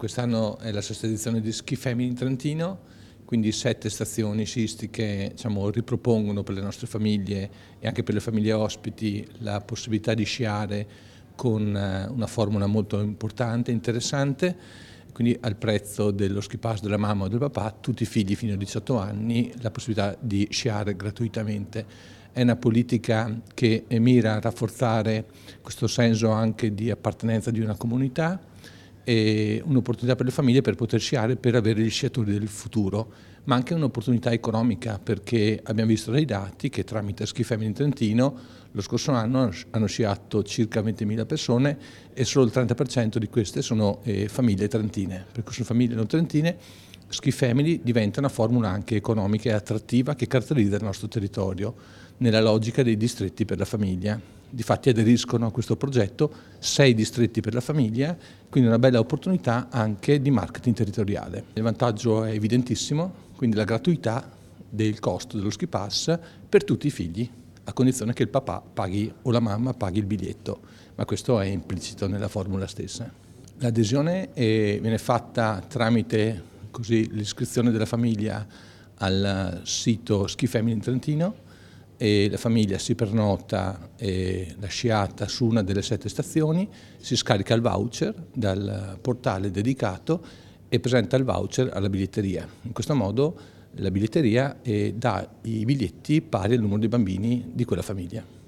Quest'anno è la sesta edizione di Ski Family in Trentino, quindi 7 stazioni sciistiche ripropongono per le nostre famiglie e anche per le famiglie ospiti la possibilità di sciare con una formula molto importante e interessante, quindi al prezzo dello ski pass della mamma o del papà, tutti i figli fino a 18 anni la possibilità di sciare gratuitamente. È una politica che mira a rafforzare questo senso anche di appartenenza di una comunità e un'opportunità per le famiglie per poter sciare, per avere gli sciatori del futuro, ma anche un'opportunità economica, perché abbiamo visto dai dati che tramite Ski Family in Trentino lo scorso anno hanno sciato circa 20.000 persone e solo il 30% di queste sono famiglie trentine. Per cui sono famiglie non trentine, Ski Family diventa una formula anche economica e attrattiva che caratterizza il nostro territorio nella logica dei distretti per la famiglia. Difatti aderiscono a questo progetto 6 distretti per la famiglia, quindi una bella opportunità anche di marketing territoriale. Il vantaggio è evidentissimo, quindi la gratuità del costo dello ski pass per tutti i figli, a condizione che il papà paghi o la mamma paghi il biglietto, ma questo è implicito nella formula stessa. L'adesione viene fatta tramite l'iscrizione della famiglia al sito Ski Family in Trentino, e la famiglia si prenota la sciata su una delle 7 stazioni, si scarica il voucher dal portale dedicato e presenta il voucher alla biglietteria. In questo modo la biglietteria dà i biglietti pari al numero di bambini di quella famiglia.